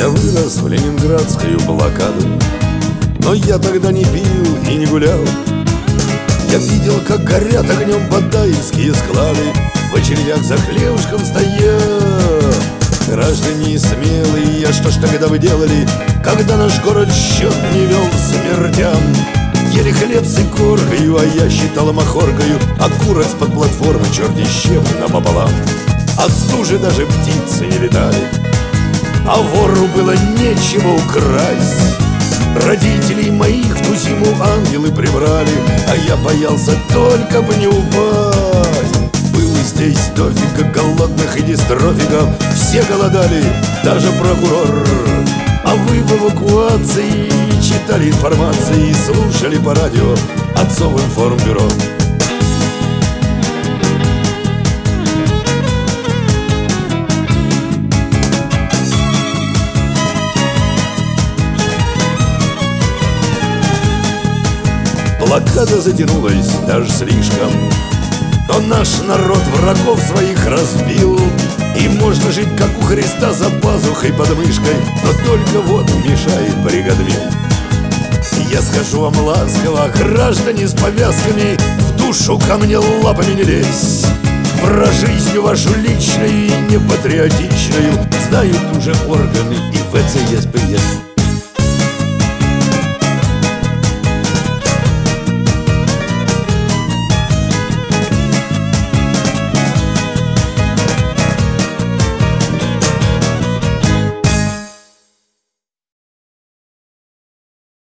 Я вырос в ленинградскую блокаду, но я тогда не пил и не гулял. Я видел, как горят огнем бадаевские склады, в очередях за хлебушком стоял. Граждане смелые, а что ж тогда вы делали, когда наш город счет не вел смертям? Ели хлеб с икоркою, а я считал махоркою окурок с-под платформы черти с чем напополам. От стужи даже птицы не летали, а вору было нечего украсть. Родителей моих в ту зиму ангелы прибрали, а я боялся только бы не упасть. Было здесь дофига голодных и дистрофиков, все голодали, даже прокурор. А вы в эвакуации читали информации и слушали по радио отцов информбюро. Блокада затянулась даже слишком, но наш народ врагов своих разбил. И можно жить, как у Христа, за пазухой под мышкой, но только вот мешает бригадмин. Я скажу вам ласково, граждане с повязками, в душу ко мне лапами не лезь. Про жизнь вашу личную и непатриотичную знают уже органы и ВЦСПС.